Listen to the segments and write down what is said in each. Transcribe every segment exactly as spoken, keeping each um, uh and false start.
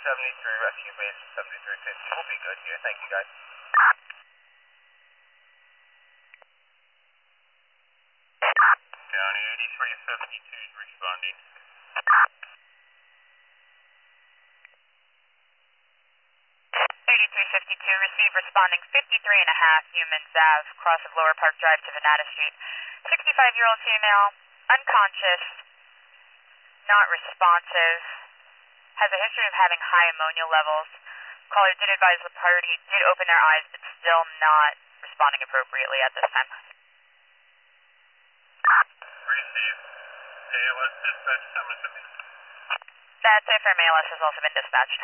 seventy-three, rescue base seventy-three fifty. We'll be good here. Thank you, guys. County eighty-three fifty-two is responding. eighty-three fifty-two, receive responding fifty-three and a half, Humans Ave, cross of Lower Park Drive to Venata Street. sixty-five-year-old female, unconscious, not responsive, has a history of having high ammonia levels. Caller did advise the party did open their eyes, but still not responding appropriately at this time. Receive. A L S dispatch summons to me. That's it from A L S has also been dispatched.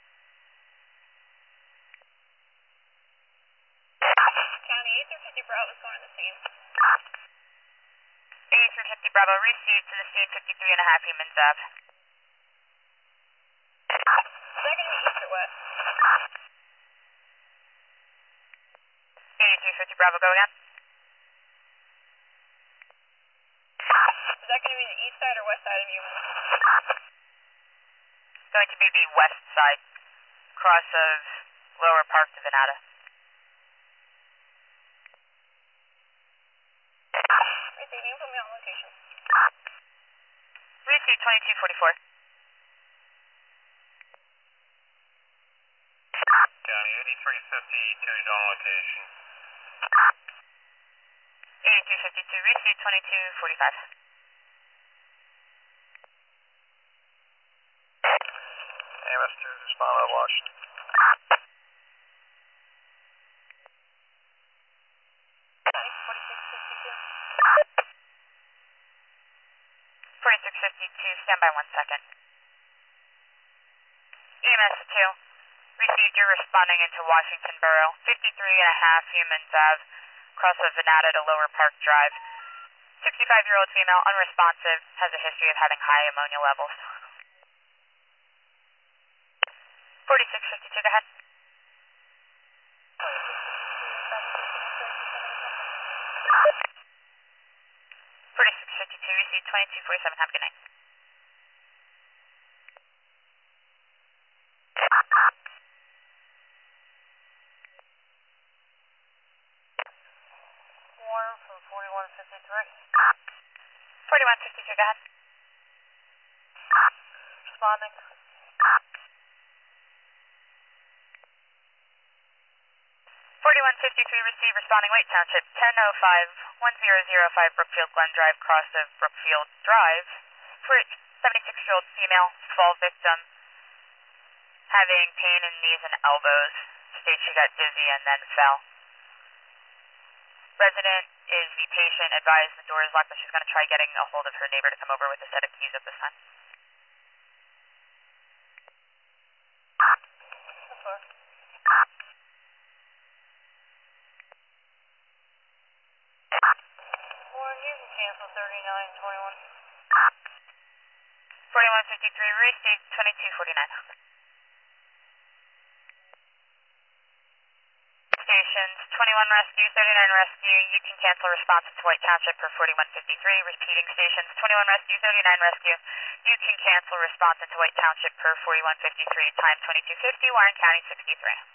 County eighty-three fifty Bravo is going to the scene. eighty-three fifty Bravo, received to the scene, fifty-three and a half Humans Ave. Is that going to be east or west? eighty-three fifty Bravo, go again. Is that going to be the east side or west side of Humans? Going to be the west side, cross of Lower Park to Venata. Receive, you can put me on location. Receive twenty-two forty-four. County eighty-three fifty-two is on location. eighty-three fifty-two, receive twenty-two forty-five. A M S two is responding out of Washington. forty-six fifty-two. forty-six fifty-two, stand by one second. E M S two, received, you're responding into Washington Borough. fifty-three and a half Humans Ave, cross of Venata to Lower Park Drive. sixty-five-year-old female, unresponsive, has a history of having high ammonia levels. forty-six fifty-two, go ahead. forty-six fifty-two, received twenty-two forty-seven, have a good night. Warren from forty-one fifty-three. forty-one fifty-three, go ahead. Responding. forty-one fifty-three, received, responding White Township, ten oh five, one zero zero five Brookfield Glen Drive, cross of Brookfield Drive. For seventy-six-year-old female, fall victim, having pain in knees and elbows, states she got dizzy and then fell. Resident is the patient, advised the door is locked, but she's going to try getting a hold of her neighbor to come over with a set of keys at this time. That's fine. Warren, you can cancel thirty-nine twenty-one. forty-one fifty-three, received, twenty-two forty-nine. Stations, twenty-one Rescue, thirty-nine Rescue, you can cancel response to White Township for forty-one fifty-three. Repeating stations, twenty-one Rescue, thirty-nine Rescue, you can cancel response into White Township per forty-one fifty-three, time twenty-two fifty, Warren County sixty-three.